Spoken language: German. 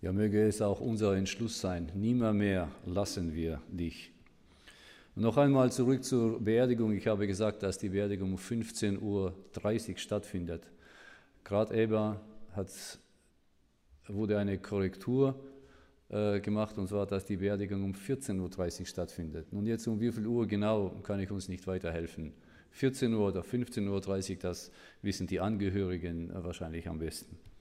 Ja, möge es auch unser Entschluss sein, nimmermehr lassen wir dich. Und noch einmal zurück zur Beerdigung. Ich habe gesagt, dass die Beerdigung um 15:30 Uhr stattfindet. Gerade eben wurde eine Korrektur gemacht, und zwar, dass die Beerdigung um 14:30 Uhr stattfindet. Nun jetzt um wie viel Uhr genau, kann ich uns nicht weiterhelfen. 14 Uhr oder 15:30 Uhr, das wissen die Angehörigen wahrscheinlich am besten.